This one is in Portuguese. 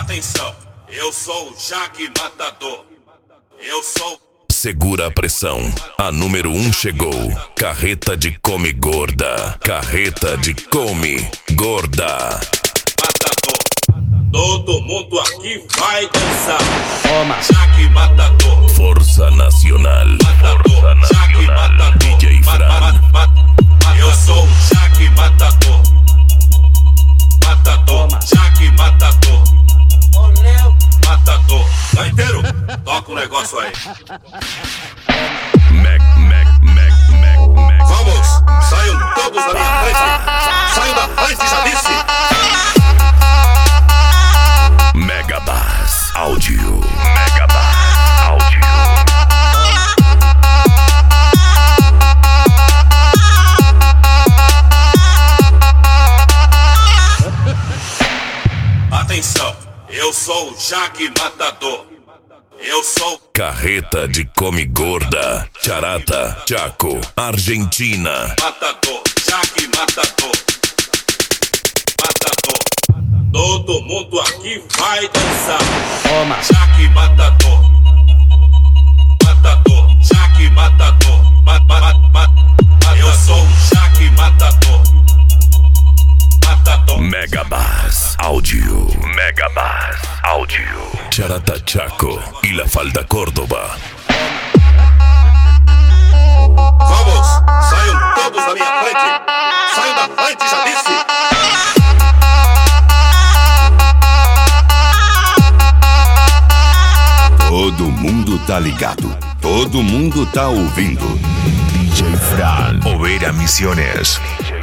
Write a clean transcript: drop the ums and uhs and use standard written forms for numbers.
Atenção, eu sou o Jaque Matador. Eu sou. Segura a pressão, a número 1 chegou. Carreta de come gorda. Carreta de come gorda. Matador. Todo mundo aqui vai dançar. Toma. Jaque Matador. Força Nacional. Matador. Jaque Matador. DJ Fran. Eu sou o Jaque Matador. Matador. Jaque Matador. Matador. Tá inteiro? Toca o negócio aí. Mac. Vamos, saiam todos da minha frente. Saiam da frente, já disse. Megabass Áudio. Megabass Áudio. Atenção, eu sou o Jaque Matador. Eu sou Carreta de come gorda. Charata, Chaco, Argentina. Matador, Jaque Matador. Matador. Todo mundo aqui vai dançar. Toma. Jaque Matador. Matador, Jaque Matador. Eu sou o Jaque Matador. Matador. Megabass Áudio. Megabass Áudio. Charata, Chaco y La Falda, Córdoba. Vamos, saiam todos da minha frente. Saiam da frente, já disse. Todo mundo tá ligado, todo mundo tá ouvindo. DJ Fran. Oveira Misiones.